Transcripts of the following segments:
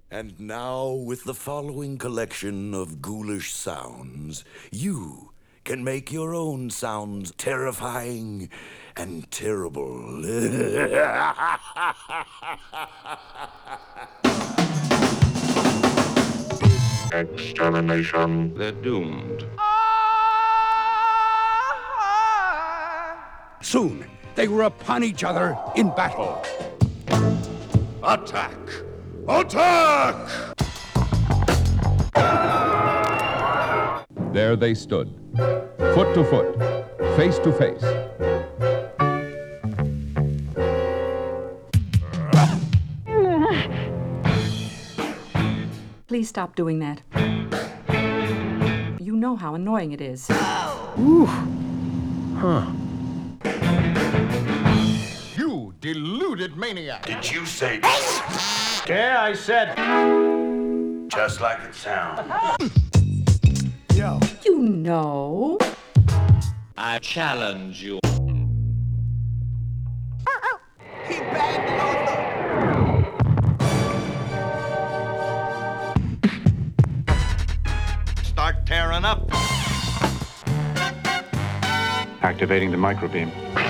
And now, with the following collection of ghoulish sounds, you can make your own sounds terrifying and terrible. Extermination. They're doomed. Soon, they were upon each other in battle. Attack! Attack! There they stood, foot to foot, face to face. Please stop doing that. You know how annoying it is. You deluded maniac! Did you say Yeah, I said. just like it sounds? Yo. You know. I challenge you. Start tearing up. Activating the microbeam.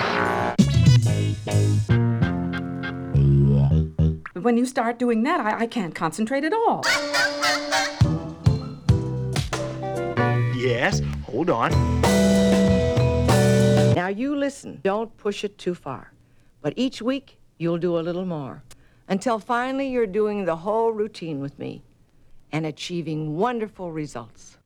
But when you start doing that, I can't concentrate at all. Yes, hold on. Now you listen. Don't push it too far. But each week, you'll do a little more. Until finally you're doing the whole routine with me and achieving wonderful results.